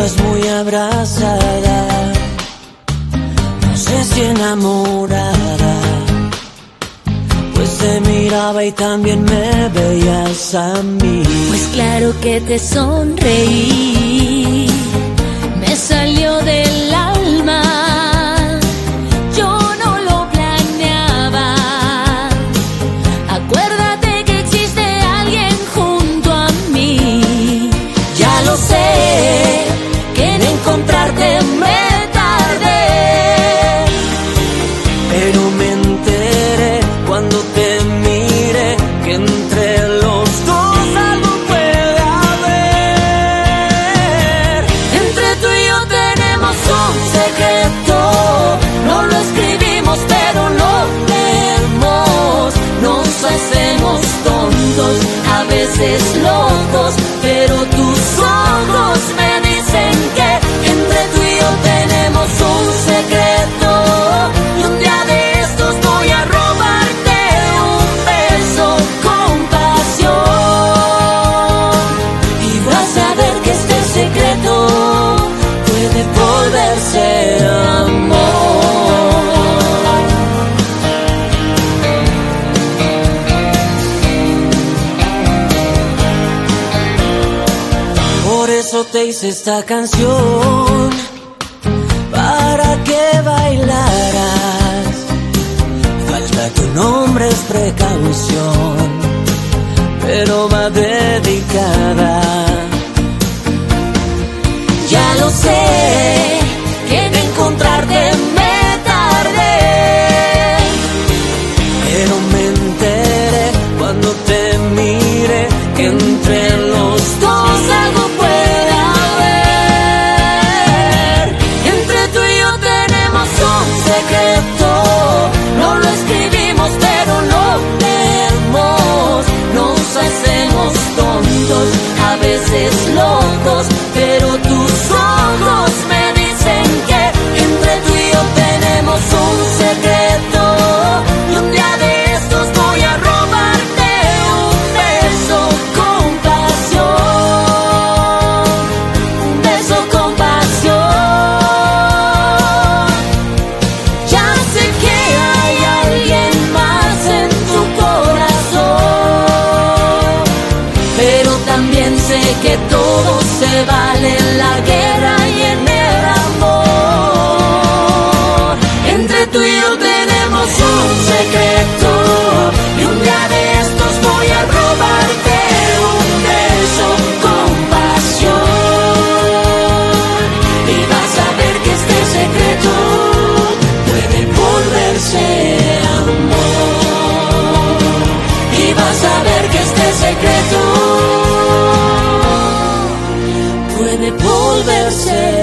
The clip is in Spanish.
estabas muy abrazada, no sé si enamorada, pues te miraba y también me veías a mí. Pues claro que te sonreí, me salió del alma. Yo no lo planeaba. Acuérdate que existe alguien junto a mí. Ya lo sé, que en encontrarte me tardé, pero me enteré cuando te miré que entre los dos algo puede haber. Entre tú y yo tenemos un secreto, no lo escribimos pero lo leemos. Nos hacemos tontos, a veces locos, pero tus ojos me dicen que entre tú y yo tenemos un secreto. Y un día de estos voy a robarte un beso con pasión, y vas a ver que este secreto puede volverse amor. Por eso te hice esta canción, para que bailaras. Falta tu nombre, es precaución, pero va dedicada. Ya lo sé, que en encontrarte me tardé, pero me enteré cuando te miré que entre los dos algo puede haber. Entre tú y yo tenemos un secreto, no lo escribimos pero lo leemos. Nos hacemos tontos, a veces locos, pero tus ojos me dicen que entre tú y yo tenemos un secreto. Y un día de estos voy a robarte un beso con pasión, un beso con pasión. Ya sé que hay alguien más en tu corazón, pero también sé que todo se vale en la guerra y en el amor. Entre tú y yo tenemos un secreto, y un día de estos voy a robarte un beso con pasión, y vas a ver que este secreto puede volverse amor. Y vas a ver que este secreto puede volverse